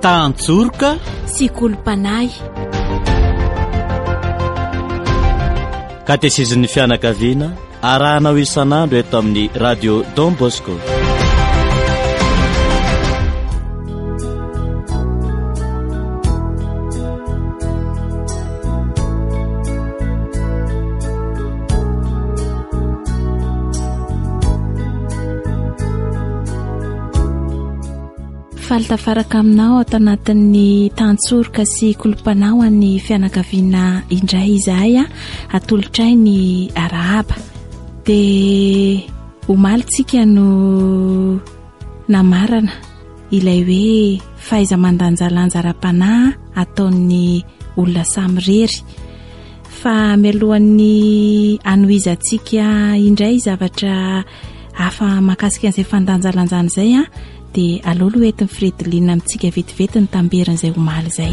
Tantsorika sy kolompanay. Katezizin'ny fianakaviana arahanao isan'andro eto amin'ny radio Don Bosco. Faltafaraka aminao ato anatin'ny tantsorika sy kolompanao an'ny fianakaviana indray izahay atolotray ny arahaba dia omalitsika no namarana ilay hoe faiza mandanjalanja ara-panahy ataon'ny olona samy rery fa mialohan'ny anoizantsika indray zavatra hafa mahakasika an'izay fandanjalanjana izay dia alolo entin'ny Fredilina amintsika vetivety ny tamberin'izay omaly izay.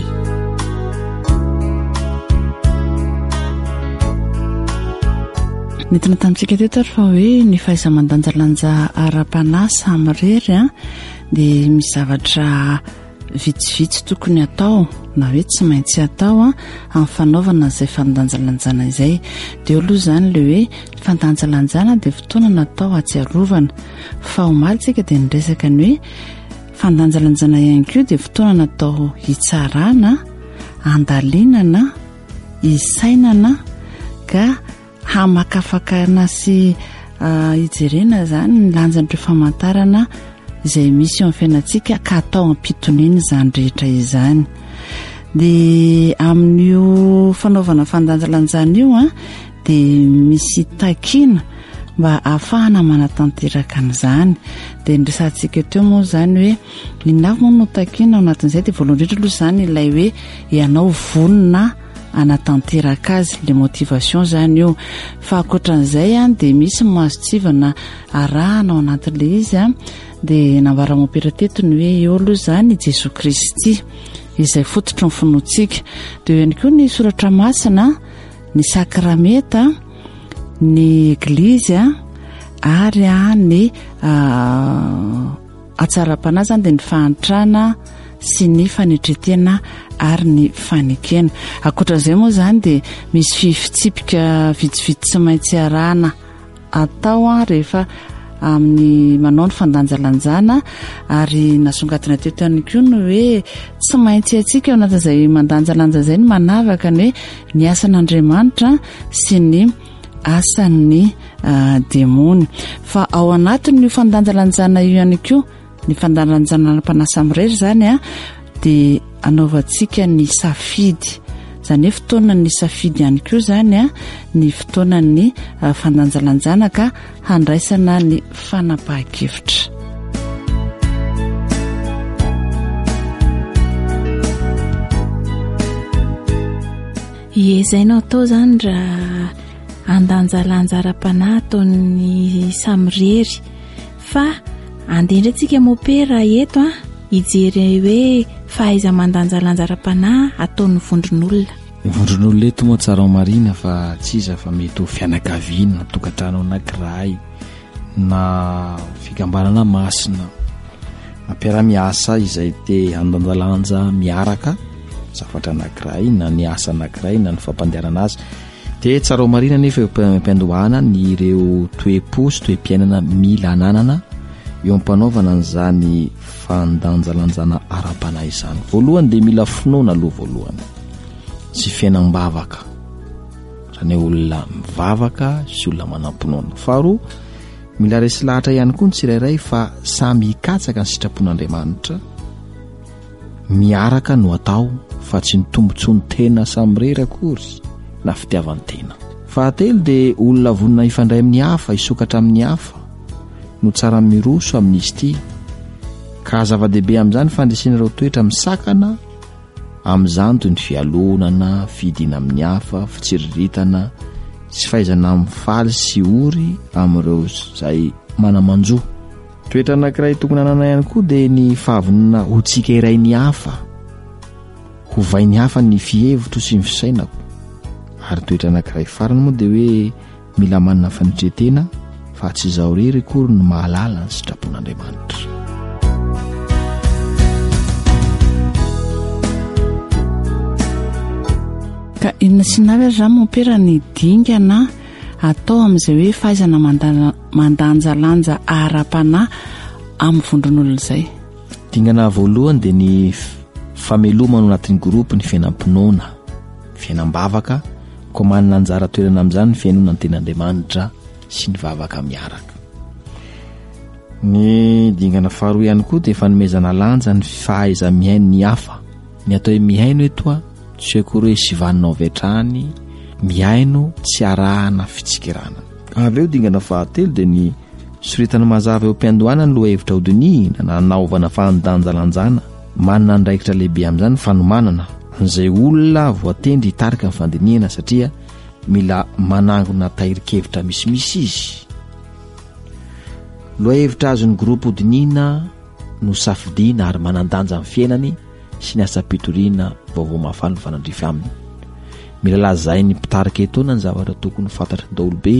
Nitiny tamintsika teto ary fa hoe ny fahaiza-mandanjalanja ara-panahy samy rery dia misy zavatra vitsivitsy tokony atao na hoe tsy maintsy atao amin'ny fanaovana izay fandanjalanjana izay. Dia aloha izany le hoe fandanjalanjana dia fotoana natao atsiarovana fa omalitsika dia niresaka ny hoe fandanjalanjana ihany koa dia fotoana natao hitsarana, andalinana, hisainana ka hamakafakana sy hijerena izany ny lanjan'ireo famantarana izay misy eo amin'ny fiainantsika ka atao ampitoniana izany rehetra izany. Dia amin'io fanaovana fandanjalanjana io dia misy takiana mba ahafahana manatanteraka an'izany. Dia nyresantsika teo moa izany hoe inona moa no takiana ao anatin'izay dia voalohany indrindra aloha izany ilay hoe ianao vonona anatanteraka azy, le motivation izany io. Fa ankoatran'izay dia misy mahazotsivana arahana ao anatin'ilay izy dia nambara mopetratetony hoe eo aloha izany Jesoa Kristy izay fototry ny finoantsika. Dia ihany koa ny soratra masina, ny sakrameta, ny eglizy ary ny atsaram-panahy izany dia ny fahantrana sy ny fanetretena ary ny fanekena. Ankoatran'izay moa izany dia misy fifitsipika vitsivitsy tsy maintsy arahana atao rehefa amin'ny manao ny fandanjalanjana ary nasongatina teto ihany koa no hoe tsy maintsy atsika ao anatin'izay mandanjalanja izay ny manavaka ny hoe ny asan'Andriamanitra sy ny asan'ny demony. Fa ao anatin'io fandanjalanjana io ihany koa ny fandanjalanjana ara-panahy samy rery izany dia anaovantsika ny safidy, izany hoe fotoana ny safidy ihany koa izany ny fotoana ny fandanjalanjana ka handraisana ny fanapahan-kevitra. Ezainao atao izany raha andanjalanja ara-panahy ataon'ny samy rery fa andehandratsika mopera eto hijery hoe fahaiza mandanjalanja ara-panahy ataon'ny vondron'olona. Ny vondron'olona eto moa tsara marina fa tsy iza fa mety ho fianakaviana, tokantrano anankiray na fikambanana masina na mpiara-miasa izay te andanjalanja miaraka zavatra anankiray na ny asa anankiray na ny fampandehanana azy. Dia tsara marina nefa mpiandohana ny ireo toe-po sy toe-piainana mila ananana eo ampanaovana an'izany fandanjalanjana ara-panahy izany. Voalohany dia mila finoana aloha voalohany sy fiainam-bavaka, izany olona mivavaka sy olona manam-pinoana. Faharoa mila resy lahatra ihany koa ny tsirairay fa samy hikatsaka ny sitrapon'Andriamanitra miaraka no atao fa tsy ny tombontsoa ny tena samy rery akory na fitiavany tena. Fahatelo dia olona vonona ifandray amin'ny hafa, hisokatra amin'ny hafa no tsara miroso amin'izy ity ka zava-dehibe amin'izany fandresena ireo toetra misakana amin'izany toy ny fialonana, fidina amin'ny hafa, fitsiriritana sy fahaizana mifaly sy ory amin'ireo izay manamanjo. Toetra anankiray tokony hanana ihany koa dia ny fahavonona ho tsika iray ny hafa, ho vai ny hafa ny fihevitro sy ny fisainako. Ary toetra anankiray farany moa dia hoe mila manana fanetretena fa tsy izao rery akory ny mahalala ny sitrapon'Andriamanitra. ka inona sinavy azy zany mompera ny dingana atao amin'izay hoe fahaizana mandanjalanja ara-panahy amin'ny vondron'olona izay. Dingana voalohany dia ny famelomana anatin'ny groupe ny fiainam-pinoana, fiainam-bavaka, ko manana anjara toerana amin'izany ny fiainona ny ten'Andriamanitra sy ny vavaka miaraka. Ny dingana faharoa ihany koa dia fanomezana lanja ny fahaiza mihaino ny hafa. Ny atao hoe mihaino eto a tsy akory hoe sivanina avetrany, mihaino tsy arahana fitsikirana. Avy eo dingana fahatelo dia ny soritana mazava eo am-piandohana ny loha hevitra hodinina na naovana fandanjalanjana. Manana andraikitra lehibe amin'izany fanomanana izay olona voatendry hitarika ny fandinihana satria mila manangona tahirikevitra misimisy izy. Loha hevitra azon'ny groupe hodinina no safidiana ary manandanja amin'ny fiainany sy ny asa-pitoriana vaovao mahafaly ny fanandrify aminy. Mila lazainy mpitarika etona ny zavatra tokony fantatra ny daolobe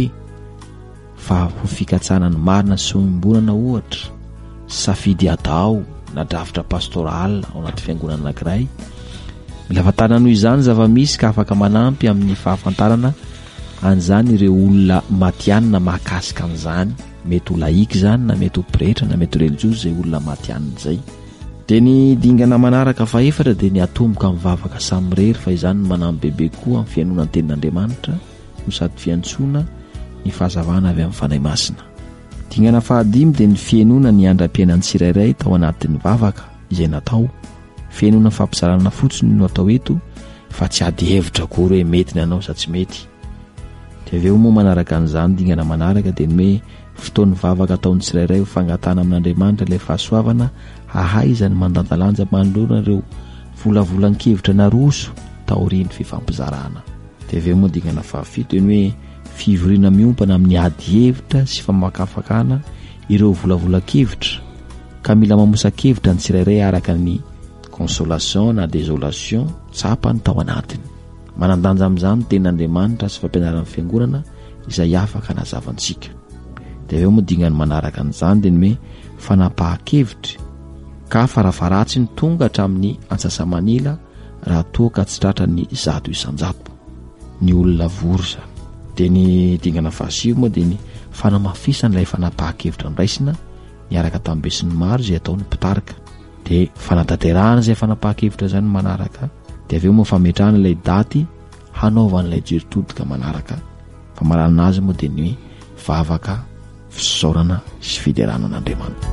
fa ho fikatsana ny marina sy ombonana ohatra, safidy atao na drafitra pastoral ao anaty fiangonana anankiray. Mila fantarina noho izany zava-misy ka afaka manampy amin'ny fahafantarana an'izany ireo olona matianina mahakasika an'izany, mety ho laika izany na mety ho pretra na mety ho religiozy izay olona matianina izay. Dia ny dingana manaraka faefatra dia ny atomboka amin'ny vavaka samy rery fa izany no manampy bebe koa amin'ny fiainona ny tenin'Andriamanitra no sady fiantsoana ny fahazavana avy amin'ny fanahy masina. Dingana fahadimy dia ny fiainona ny andram-piainan'ny tsirairay tao anatin'ny vavaka izay natao. Fiainona fampizarana fotsiny no atao eto fa tsy ady hevitra kory hoe mety ny anao sa tsy mety. Dia avy eo moa manaraka an'izany dingana manaraka dia ny hoe fotoan'ny vavaka ataon'ny tsirairay ho fangatana amin'Andriamanitra ilay fahasoavana ahaizany mandanjalanja manoloana ireo volavolan-kevitra naroso taorian'ny fifampizarana. Dia avy eo moa dingana fahafito ny hoe fivoriana miompana amin'ny ady hevitra sy famakafakana ireo volavolan-kevitra ka mila mamosakevitra ny tsirairay araka ny consolation na désolation tsapany tao anatiny. Manandanja amin'izany tenin'Andriamanitra sy fampianaran'ny fiangonana izay afaka nazavantsika. Dia eo moa dingany manaraka an'izany dia ny hoe fanapahan-kevitra ka farafaratsy ny tonga hatramin'ny antsasamanila raha toa ka tsy tratra ny zato isan-jato ny olona vorsa. Dia ny dingana fahasivy moa dia ny fanamafisan'ilay fanapahan-kevitra niraisina niaraka tamin'ny besin'ny maro izay ataon'ny mpitarika. Dia fanatanterahana izay fanapahan-kevitra izany manaraka. Dia avy eo moa fametrahana ilay daty hanaovan'ilay jeritodika manaraka. Fa maranana azy moa dia ny hoe vavaka fisaorana sy fideranan'Andriamanitra.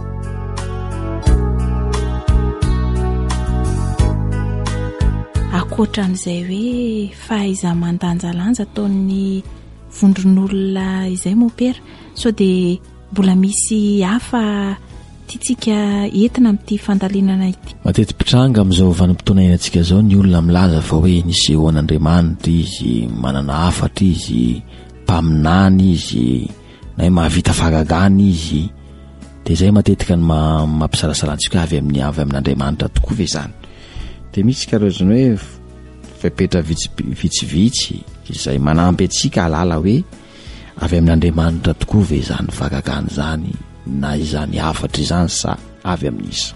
Akoatran'izay hoe fahaiza mandanjalanja ataon'ny vondron'olona izay mopera so dia mbola misy hafa tiatsika entina amin'ity fandalinana ity. Matety pitranga amin'izao vanim-potoana iainantsika izao ny olona milaza fa hoe nisy eo an'Andriamanitra izy, manana hafatra izy, mpaminany izy, na hoe mahavita fahagagana izy. Dia izay matetika ny mampisalasalantsika avy amin'Andriamanitra tokoa ve izany. Dia misy karazana hoe fepetra vitsivitsy izay manampy antsika halala hoe avy amin'Andriamanitra tokoa ve izany fahagagana izany na izany hafatra izany sa avy amin'isa.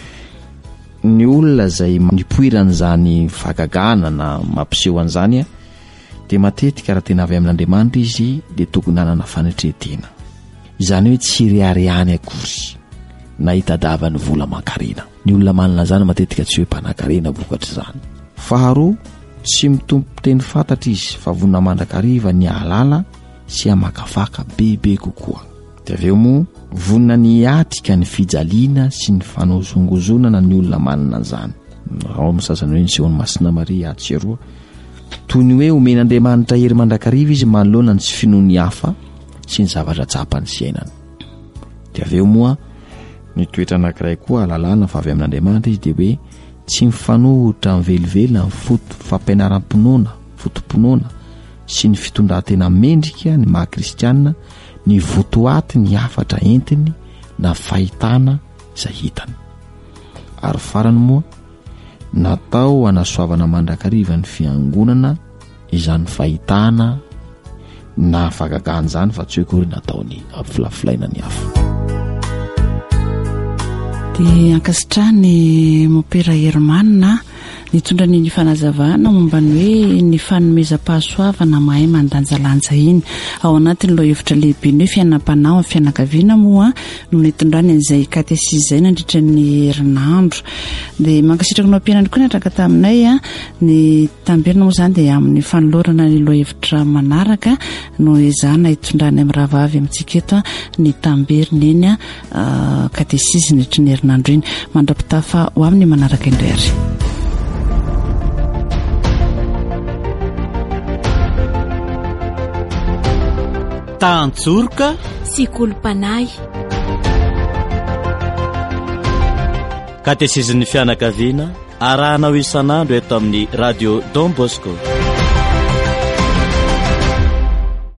Ny olona izay nipoiran'izany fahagagana na mampiseho an'izany dia matetika raha tena avy amin'Andriamanitra izy dia tokony nanana fanetretena. Izany hoe tsy riharihany akory na hitadavany vola mankarena. Ny olona manana izany matetika tsy hoe mpanankarena vokatra izany. Faharoa, tsy mitompo teny fantatra izy fa vonina mandrakariva ny ahalala sy amakafaka bebe kokoa. Dia avy eo moa vonina ny atrika ny fijaliana sy ny fanozongozonana ny olona manana izany. Ao amin'ny sasany hoe ny sehoan'ny Masina Maria ahatsiaroa toy ny hoe omen'Andriamanitra hery mandrakariva izy manoloana ny tsy finoany hafa sy ny zavatra tsapany sy ainana. Dia avy eo moa ny toetra anankiray koa alalana fa avy amin'Andriamanitra izy dia hoe tsy mifanohitra mivelively amin'ny fampianaram-pinoana, fotom-pinoana sy ny fitondran-tena mendrika ny maha-kristianina ny votoaty ny hafatra entiny na fahitana izay hitany. Ary farany moa natao hanasoavana mandrakariva ny fiangonana izany fahitana na fahagagana izany fa tsy hoe kory nataony ampifilafilaina ny hafa. Dia ankasitrany mopera Hermanina nitondra ny fanazavana momba ny hoe ny fanomezam-pahasoavana mahay mandanjalanja iny ao anatin'ny loha hevitra lehibe ny hoe fiainam-panahy amin'ny fianakaviana moa no nitondrany an'izay katesisy izay nandritra ny herinandro dia mankasitrakanao ampianany koa natraka taminay ny tambirina moa izany dia amin'ny fanolorana ny loha hevitra manaraka no izana hitondrany amin'ny rahavavy amintsika eto ny tambirina eny katesisy nandritra ny herinandro iny mandra-pitafa ho amin'ny manaraka indray ary. Tantsorika sy kolom-panahy katesisy ny fianakaviana arahanao isan'andro eto amin'ny radio Don Bosco.